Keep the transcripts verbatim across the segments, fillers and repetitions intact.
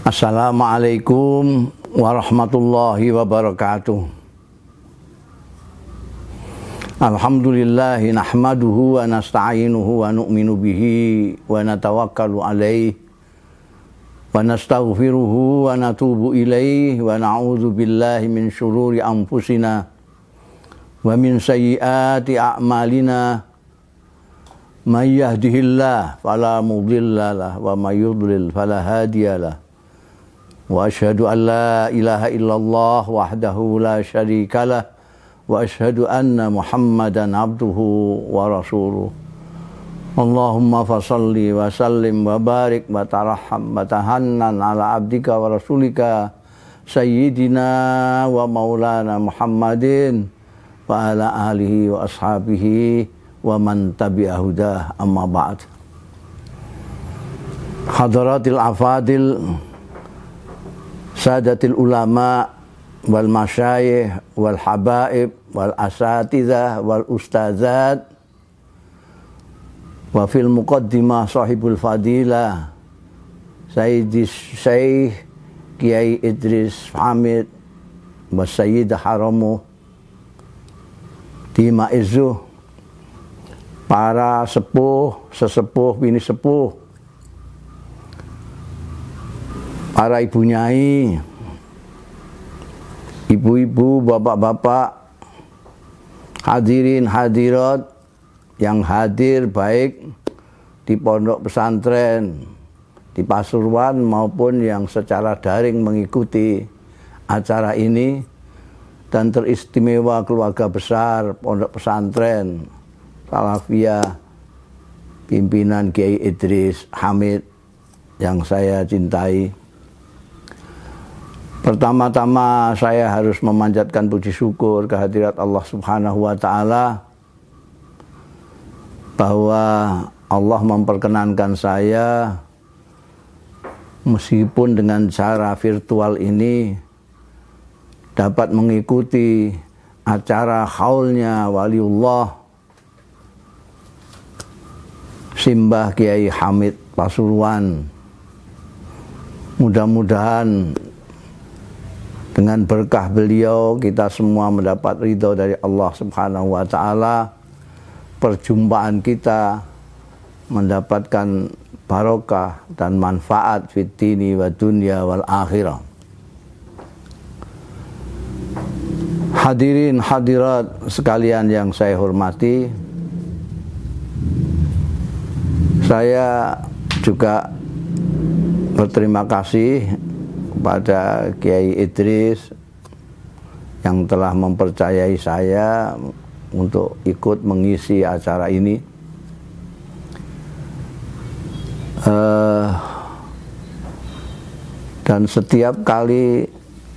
Assalamualaikum warahmatullahi wabarakatuh. Alhamdulillahi nahmaduhu wa nasta'inuhu wa nu'minu bihi wa natawakkalu alaihi wa nastaghfiruhu wa natubu ilaihi wa na'udzu billahi min syururi anfusina wa min sayyiati a'malina. May yahdihillah fala mudilla lahu wa may yudlil fala hadiyalah. Wa asyhadu an la ilaha illallah wahdahu la syarikalah wa asyhadu anna Muhammadan abduhu wa rasuluh. Allahumma fasalli wa sallim wa barik wa tarahham wa tahannan ala abdika wa rasulika sayyidina wa maulana Muhammadin wa ala alihi wa ashabihi wa man tabi'a hudah, amma ba'd. Hadratil afadil, sadatil ulama wal masyayikh wal habaib wal asatidzah wal ustadzat wa fil muqaddimah sahibul fadilah Sayyidi Syekh Kiai Idris Hamid wa Sayyidah Haramu di Maizuh, para sepuh, sesepuh, bini sepuh, para ibu nyai, ibu-ibu, bapak-bapak, hadirin hadirat yang hadir baik di pondok pesantren di Pasuruan maupun yang secara daring mengikuti acara ini, dan teristimewa keluarga besar pondok pesantren Salafiyah pimpinan Kiai Idris Hamid yang saya cintai. Pertama-tama saya harus memanjatkan puji syukur kehadirat Allah Subhanahu wa taala bahwa Allah memperkenankan saya meskipun dengan cara virtual ini dapat mengikuti acara haulnya waliullah Simbah Kiai Hamid Pasuruan. Mudah-mudahan dengan berkah beliau kita semua mendapat ridho dari Allah Subhanahu wa taala. Perjumpaan kita mendapatkan barokah dan manfaat fid dini wa dunya wal akhirah. Hadirin hadirat sekalian yang saya hormati, saya juga berterima kasih kepada Kiai Idris yang telah mempercayai saya untuk ikut mengisi acara ini. Uh, dan setiap kali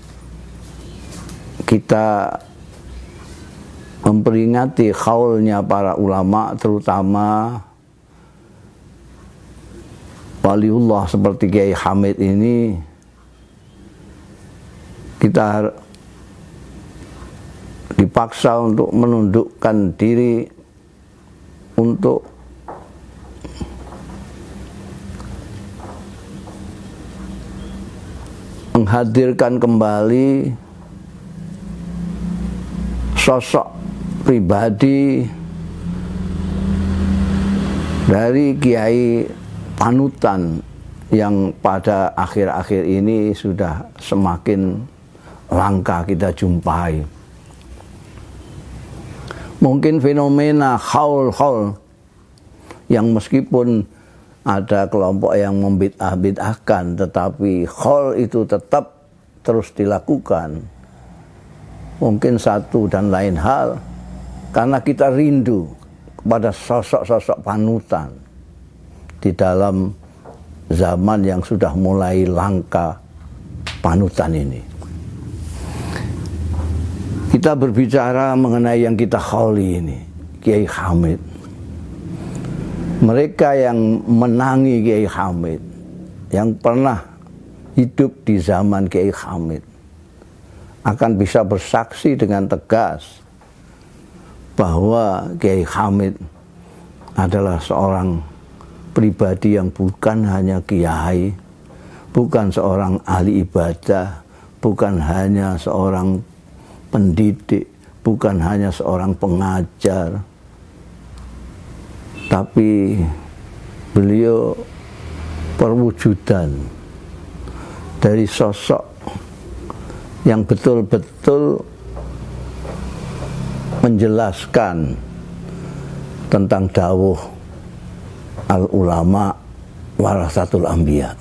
kita memperingati haulnya para ulama, terutama waliullah seperti Kiai Hamid ini, kita dipaksa untuk menundukkan diri untuk menghadirkan kembali sosok pribadi dari kiai panutan yang pada akhir-akhir ini sudah semakin langka kita jumpai. Mungkin fenomena haul-haul yang meskipun ada kelompok yang membid'ah-bid'ahkan, tetapi haul itu tetap terus dilakukan. Mungkin satu dan lain hal karena kita rindu kepada sosok-sosok panutan di dalam zaman yang sudah mulai langka panutan ini. Kita berbicara mengenai yang kita hauli ini, Kiai Hamid. Mereka yang menangi Kiai Hamid, yang pernah hidup di zaman Kiai Hamid, akan bisa bersaksi dengan tegas bahwa Kiai Hamid adalah seorang pribadi yang bukan hanya kiai, bukan seorang ahli ibadah, bukan hanya seorang pendidik, bukan hanya seorang pengajar, tapi beliau perwujudan dari sosok yang betul-betul menjelaskan tentang dawuh al ulama warasatul anbiya.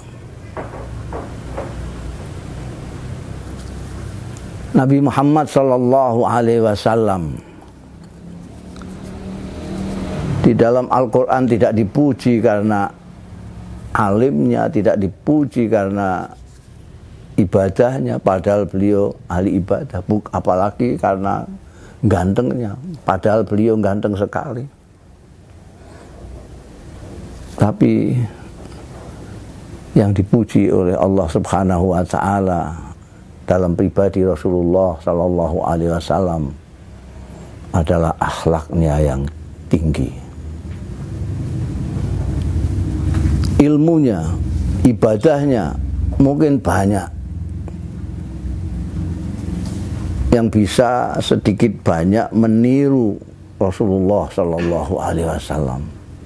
Nabi Muhammad sallallahu alaihi wasallam di dalam Al-Quran tidak dipuji karena alimnya, tidak dipuji karena ibadahnya, padahal beliau ahli ibadah, apalagi karena gantengnya, padahal beliau ganteng sekali. Tapi yang dipuji oleh Allah Subhanahu wa taala dalam pribadi Rasulullah sallallahu alaihi wasallam adalah akhlaknya yang tinggi. Ilmunya, ibadahnya mungkin banyak, yang bisa sedikit banyak meniru Rasulullah sallallahu alaihi wasallam.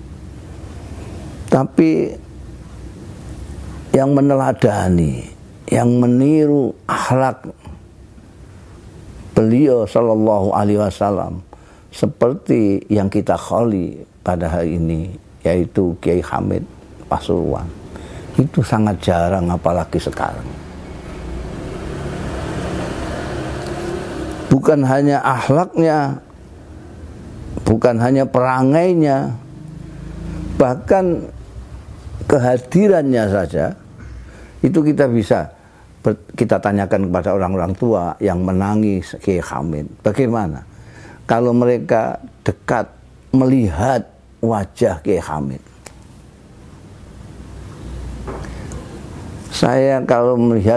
Tapi yang meneladani, yang meniru akhlak beliau sallallahu alaihi wasallam seperti yang kita kholi pada hari ini, yaitu Kiai Hamid Pasuruan, itu sangat jarang, apalagi sekarang. Bukan hanya akhlaknya, bukan hanya perangainya, bahkan kehadirannya saja itu kita bisa kita tanyakan kepada orang-orang tua yang menangis Kiai Hamid, bagaimana kalau mereka dekat melihat wajah Kiai Hamid. Saya kalau melihat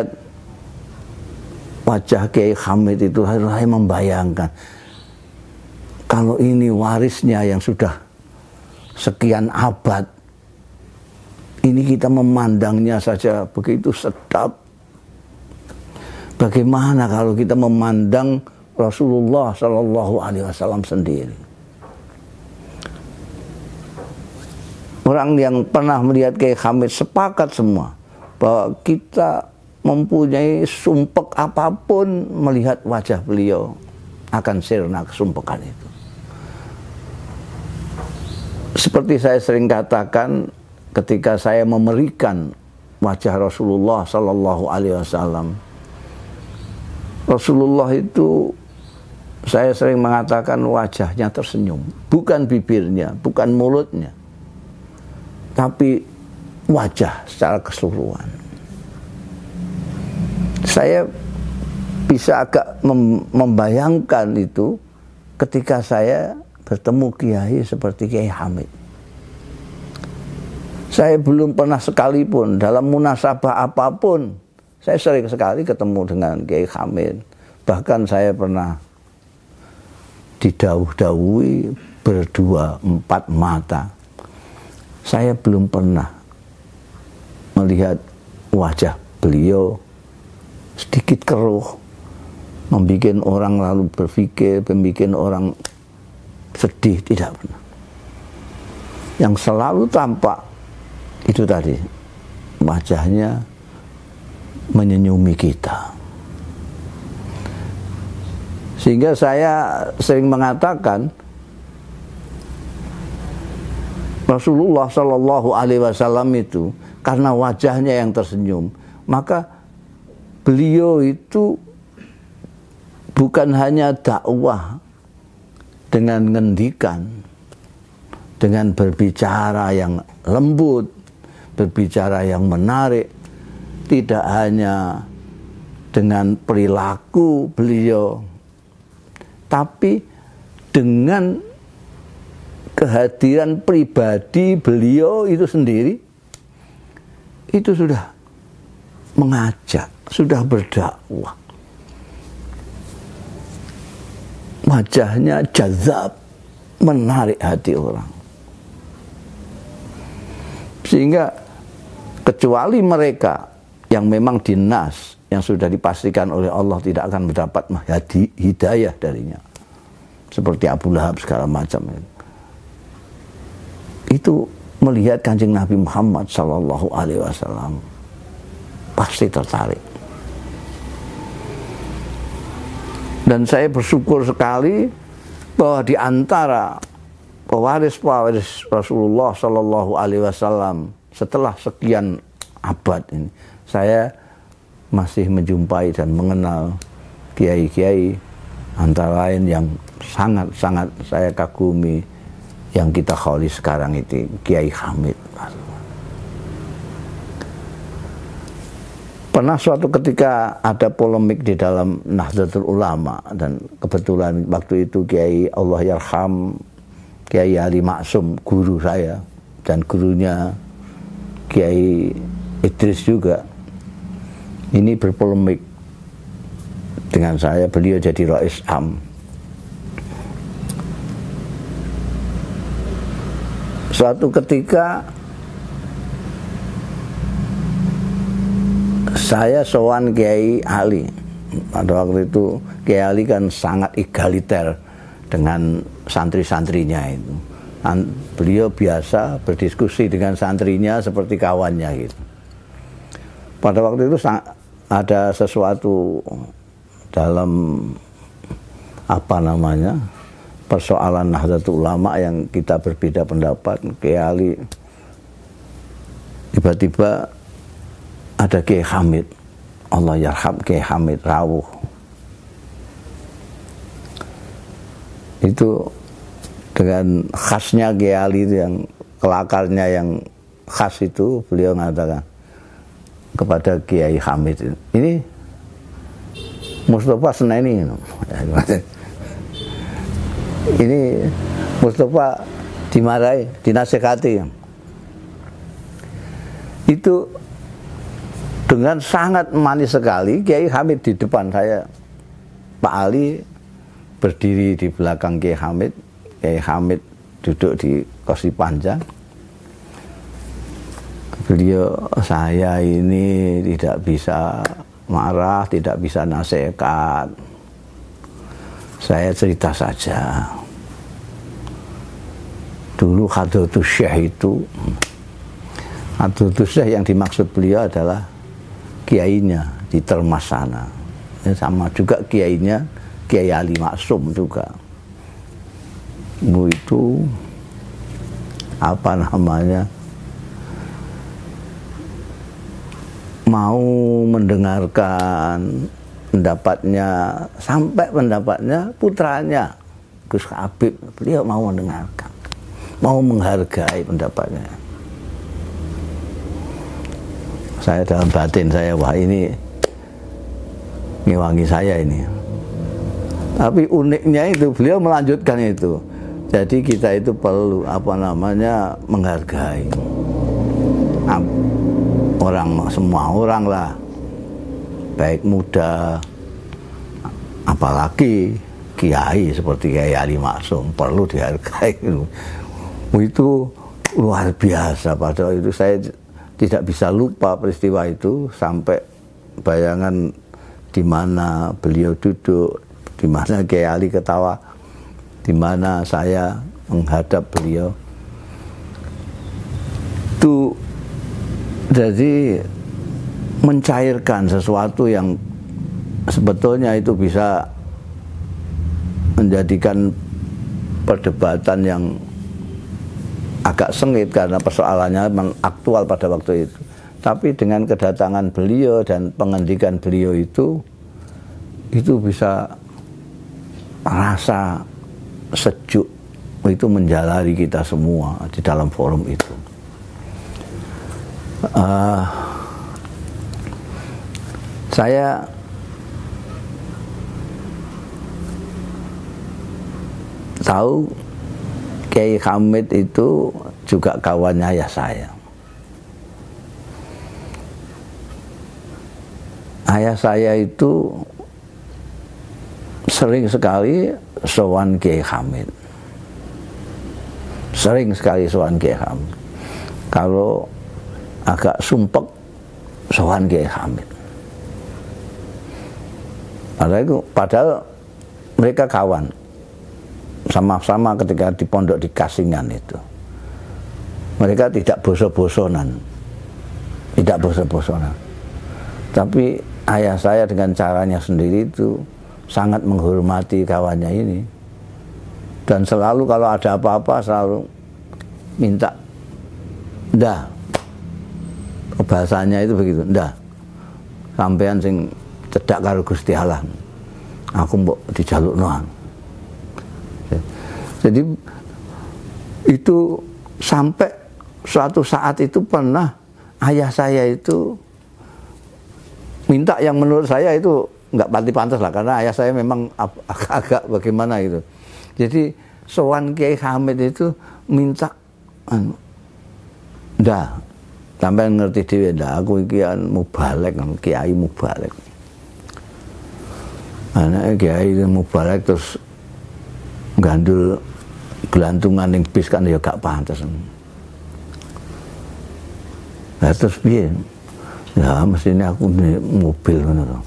wajah Kiai Hamid itu, saya membayangkan kalau ini warisnya yang sudah sekian abad, ini kita memandangnya saja begitu sedap. Bagaimana kalau kita memandang Rasulullah Shallallahu Alaihi Wasallam sendiri? Orang yang pernah melihat Kiai Hamid sepakat semua bahwa kita mempunyai sumpek apapun melihat wajah beliau akan sirna kesumpekan itu. Seperti saya sering katakan, ketika saya memerikan wajah Rasulullah Sallallahu Alaihi Wasallam, Rasulullah itu saya sering mengatakan wajahnya tersenyum, bukan bibirnya, bukan mulutnya, tapi wajah secara keseluruhan. Saya bisa agak mem membayangkan itu ketika saya bertemu kiai seperti Kiai Hamid. Saya belum pernah sekalipun dalam munasabah apapun, saya sering sekali ketemu dengan Kiai Hamid. Bahkan saya pernah didawuh-dawuhi berdua empat mata. Saya belum pernah melihat wajah beliau sedikit keruh, membuat orang lalu berpikir, membuat orang sedih, tidak pernah. Yang selalu tampak itu tadi, wajahnya menyenyumi kita. Sehingga saya sering mengatakan Rasulullah Shallallahu Alaihi Wasallam itu karena wajahnya yang tersenyum, maka beliau itu bukan hanya dakwah dengan ngendikan, dengan berbicara yang lembut, berbicara yang menarik, tidak hanya dengan perilaku beliau, tapi dengan kehadiran pribadi beliau itu sendiri, itu sudah mengajak, sudah berdakwah. Wajahnya jazab, menarik hati orang. Sehingga kecuali mereka yang memang dinas, yang sudah dipastikan oleh Allah tidak akan mendapat hidayah darinya, seperti Abu Lahab segala macam. Itu melihat Kanjeng Nabi Muhammad Sallallahu Alaihi Wasallam pasti tertarik. Dan saya bersyukur sekali bahwa di antara pewaris-pewaris Rasulullah Sallallahu Alaihi Wasallam setelah sekian abad ini, saya masih menjumpai dan mengenal kiai-kiai antara lain yang sangat-sangat saya kagumi, yang kita kholi sekarang itu Kiai Hamid. Pernah suatu ketika ada polemik di dalam Nahdlatul Ulama, dan kebetulan waktu itu Kiai Allah Yarham Kiai Ali Maksum, guru saya dan gurunya Kiai Idris juga, ini berpolemik dengan saya. Beliau jadi Rais Am. Suatu ketika saya sowan Kiai Ali. Pada waktu itu Kiai Ali kan sangat egaliter dengan santri-santrinya itu. Beliau biasa berdiskusi dengan santrinya seperti kawannya gitu. Pada waktu itu ada sesuatu dalam apa namanya persoalan Nahdlatul Ulama yang kita berbeda pendapat. Kiai Ali tiba-tiba ada Kiai Hamid, Allah Yarham Kiai Hamid rawuh. Itu dengan khasnya Kiai Ali itu, yang kelakarnya yang khas itu, beliau mengatakan kepada Kiai Hamid, ini Mustafa Seneni, ini Mustafa dimarahi, dinasihati. Itu dengan sangat manis sekali Kiai Hamid di depan saya. Pak Ali berdiri di belakang Kiai Hamid, Kiai Hamid duduk di kursi panjang. Beliau, saya ini tidak bisa marah, tidak bisa nasihat. Saya cerita saja. Dulu Hadratus Syekh itu, Hadratus Syekh yang dimaksud beliau adalah kiainya di Termas sana. Ya, sama juga kiainya Kiai Ali Maksum juga. Itu apa namanya, mau mendengarkan pendapatnya, sampai pendapatnya putranya Gus Habib, beliau mau mendengarkan, mau menghargai pendapatnya. Saya dalam batin saya, wah ini ngewangi saya ini. Tapi uniknya itu beliau melanjutkan itu. Jadi kita itu perlu apa namanya menghargai orang, semua orang lah, baik muda, apalagi kiai seperti Kiai Ali Maksum, perlu dihargai. Itu luar biasa. Pada itu saya tidak bisa lupa peristiwa itu, sampai bayangan di mana beliau duduk, di mana Kiai Ali ketawa, di mana saya menghadap beliau. Itu jadi mencairkan sesuatu yang sebetulnya itu bisa menjadikan perdebatan yang agak sengit karena persoalannya memang aktual pada waktu itu. Tapi dengan kedatangan beliau dan pengendikan beliau itu, itu bisa rasa sejuk itu menjalari kita semua di dalam forum itu. Uh, saya tahu Kiai Hamid itu juga kawannya ayah saya. Ayah saya itu sering sekali sowan Kiai Hamid. Sering sekali sowan Kiai Hamid. Kalau agak sumpek, sowan Kiai Hamid. Padahal itu, padahal mereka kawan, sama-sama ketika di pondok di Kasingan itu. Mereka tidak boso-bosonan, tidak boso-bosonan. Tapi ayah saya dengan caranya sendiri itu sangat menghormati kawannya ini. Dan selalu kalau ada apa-apa selalu minta, ndah, bahasanya itu begitu, ndah, sampean sing cedak karo Gusti Allah, aku mbok dijalukno. Jadi itu sampai suatu saat itu pernah ayah saya itu minta yang menurut saya itu nggak pati pantas lah, karena ayah saya memang agak bagaimana gitu. Jadi sowan Kiai Hamid itu minta, anu, ndah, sampai ngerti dhewe ndah, aku iki mubalek, kiai mubalek. Anake kiai mubalek terus gandul gelantungan ning bis kan ya gak pantes. Lah terus piye? Ya mestinya aku di mobil ngono to.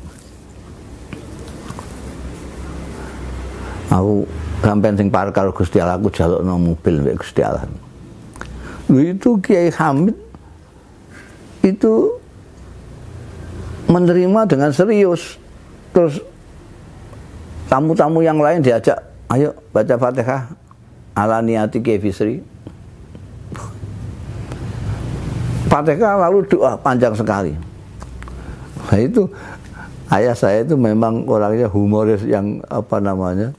Aku sampean sing parek karo Gusti Allah, aku jalukno mobil mek Gusti Allah. Lho itu Kiai Hamid itu menerima dengan serius. Terus tamu-tamu yang lain diajak, ayo baca Fatihah ala niati Kiai Bisri. Fatihah lalu doa panjang sekali. Nah itu ayah saya itu memang orangnya humoris yang apa namanya,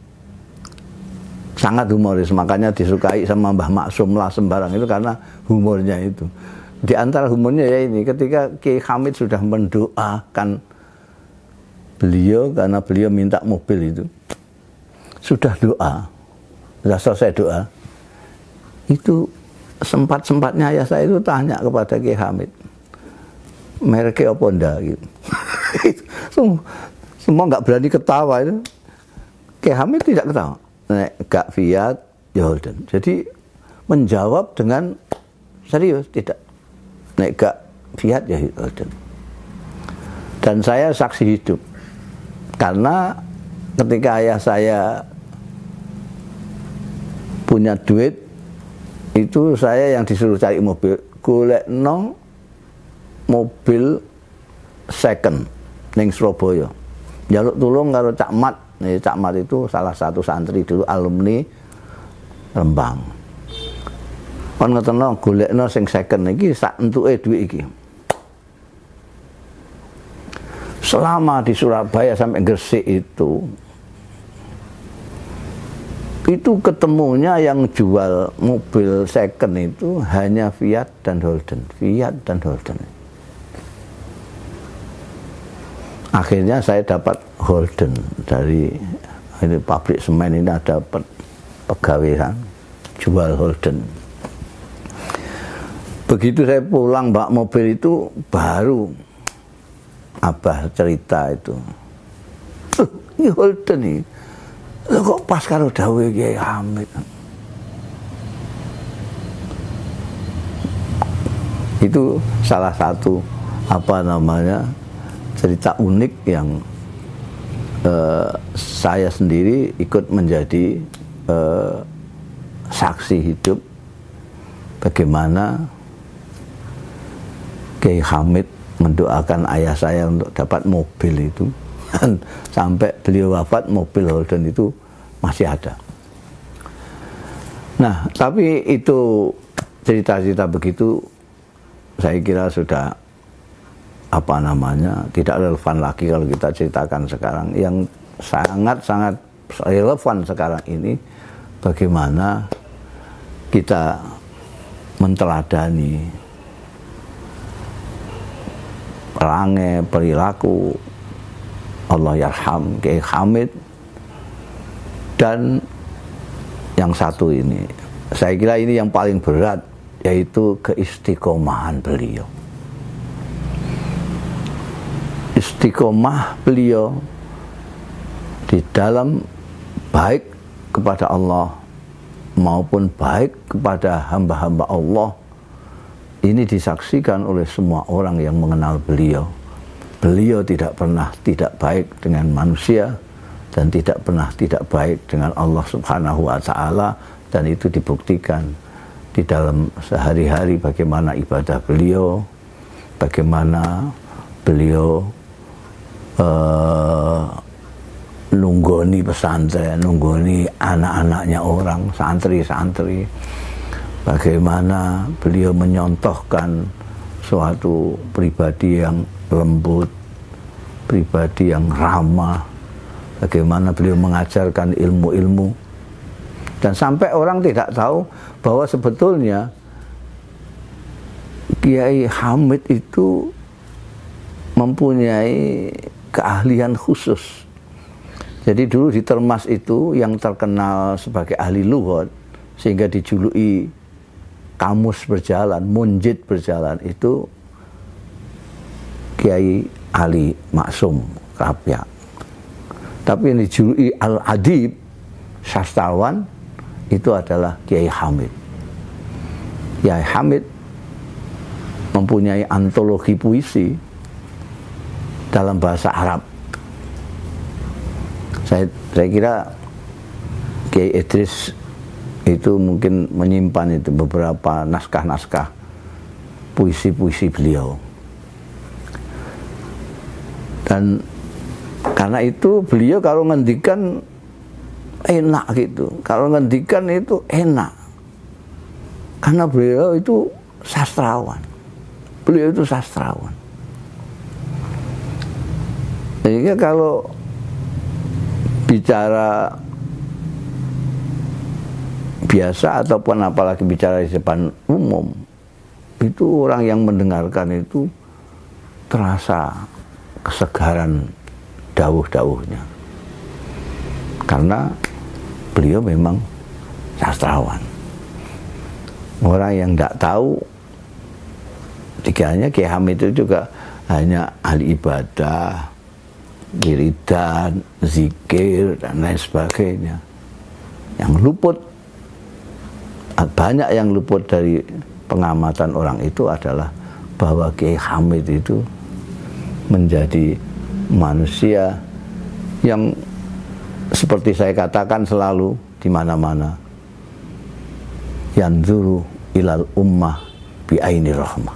sangat humoris, makanya disukai sama Mbah Maksum lah sembarang itu karena humornya itu. Di antara humornya ya ini, ketika Kiai Hamid sudah mendoakan beliau karena beliau minta mobil itu, sudah doa, sudah selesai doa, itu sempat-sempatnya ayah saya itu tanya kepada Kiai Hamid, mereknya apa ndak gitu. semua, semua nggak berani ketawa itu. Kiai Hamid tidak ketawa, nek gak Fiat ya Holden. Jadi menjawab dengan serius, tidak, nek gak Fiat ya Holden. Dan saya saksi hidup, karena ketika ayah saya punya duit itu saya yang disuruh cari mobil, golekno mobil second ning Surabaya. Njaluk tulung karo Cak Mat. Nih Cak Mat itu salah satu santri dulu, alumni Rembang. Kon ngeteno golekno sing second iki sak entuke duit iki. Selama di Surabaya sampai Gresik itu itu ketemunya yang jual mobil second itu hanya Fiat dan Holden, Fiat dan Holden. Akhirnya saya dapat Holden dari ini pabrik semen ini, ada pegawaian jual Holden. Begitu saya pulang bawa mobil itu, baru Abah cerita itu, uh, ini Holden nih. Loh, kok pas karo dawuhe Kiai Hamid. Itu salah satu apa namanya cerita unik yang eh, saya sendiri ikut menjadi eh, saksi hidup bagaimana Kiai Hamid mendoakan ayah saya untuk dapat mobil itu. Dan sampai beliau wafat, mobil Holden itu masih ada. Nah, tapi itu cerita-cerita begitu saya kira sudah apa namanya tidak relevan lagi kalau kita ceritakan sekarang. Yang sangat-sangat relevan sekarang ini bagaimana kita menteladani perangai perilaku Allah yarham Kiai Hamid. Dan yang satu ini, saya kira ini yang paling berat, yaitu keistiqomahan beliau. Istiqomah beliau di dalam baik kepada Allah maupun baik kepada hamba-hamba Allah ini disaksikan oleh semua orang yang mengenal beliau. Beliau tidak pernah tidak baik dengan manusia dan tidak pernah tidak baik dengan Allah Subhanahu wa taala, dan itu dibuktikan di dalam sehari-hari bagaimana ibadah beliau, bagaimana beliau uh, nunggoni pesantren, nunggoni anak-anaknya orang, santri-santri, bagaimana beliau menyontohkan suatu pribadi yang lembut, pribadi yang ramah, bagaimana beliau mengajarkan ilmu-ilmu, dan sampai orang tidak tahu bahwa sebetulnya Kiai Hamid itu mempunyai keahlian khusus. Jadi dulu di Termas itu yang terkenal sebagai ahli lughat sehingga dijuluki kamus berjalan, munjid berjalan, itu Kiai Ali Maksum Rapya. Tapi yang dijuluki Al-Adib, sastrawan, itu adalah Kiai Hamid. Kiai Hamid mempunyai antologi puisi dalam bahasa Arab. Saya, saya kira Kiai Idris itu mungkin menyimpan itu beberapa naskah-naskah puisi-puisi beliau. Dan karena itu beliau kalau ngendikan enak gitu, kalau ngendikan itu enak, karena beliau itu sastrawan, beliau itu sastrawan. Jadi kalau bicara biasa ataupun apalagi bicara di depan umum, itu orang yang mendengarkan itu terasa kesegaran dawuh-dawuhnya, karena beliau memang sastrawan. Orang yang tidak tahu, dikiranya Kiai Hamid itu juga hanya ahli ibadah, wiridan, zikir, dan lain sebagainya. Yang luput, banyak yang luput dari pengamatan orang itu adalah bahwa Kiai Hamid itu menjadi manusia yang seperti saya katakan selalu di mana-mana, yanzuru ilal ummah bi aini rahmah.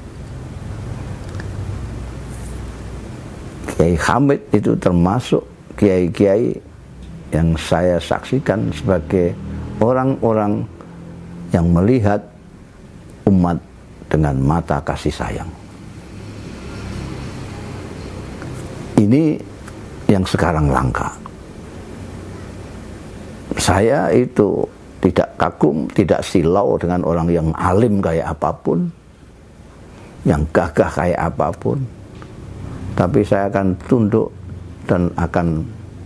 Kiai Hamid itu termasuk kiai-kiai yang saya saksikan sebagai orang-orang yang melihat umat dengan mata kasih sayang. Ini yang sekarang langka. Saya itu tidak kagum, tidak silau dengan orang yang alim kayak apapun, yang gagah kayak apapun. Tapi saya akan tunduk dan akan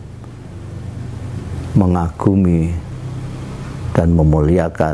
mengagumi dan memuliakan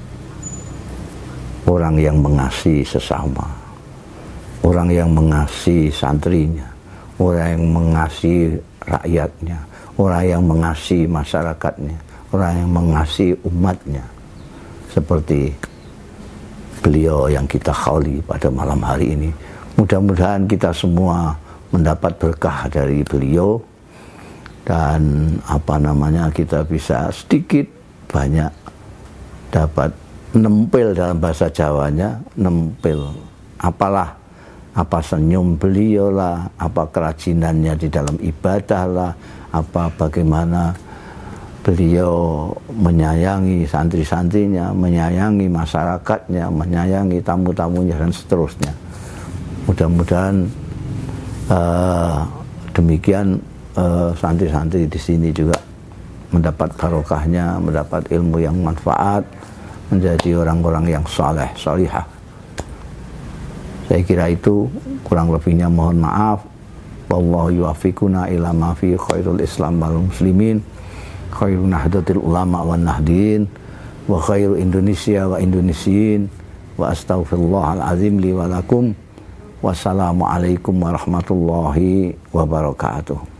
orang yang mengasihi sesama, orang yang mengasihi santrinya, orang yang mengasihi rakyatnya, orang yang mengasihi masyarakatnya, orang yang mengasihi umatnya, seperti beliau yang kita khauli pada malam hari ini. Mudah-mudahan kita semua mendapat berkah dari beliau, dan apa namanya, kita bisa sedikit banyak dapat nempel, dalam bahasa Jawanya nempel, apalah, apa senyum beliau lah, apa kerajinannya di dalam ibadah lah, apa bagaimana beliau menyayangi santri-santrinya, menyayangi masyarakatnya, menyayangi tamu-tamunya, dan seterusnya. Mudah-mudahan uh, demikian uh, santri-santri di sini juga mendapat barokahnya, mendapat ilmu yang manfaat, menjadi orang-orang yang saleh, salihah. Saya kira itu, kurang lebihnya mohon maaf. Wallahu yuwaffiquna ila ma fi khairul Islam wal muslimin, khairun nahdlatul ulama wan nahdin, wa khairu Indonesia wa Indonesiin, wa astaghfirullahal azim li wa lakum. Wassalamualaikum warahmatullahi wabarakatuh.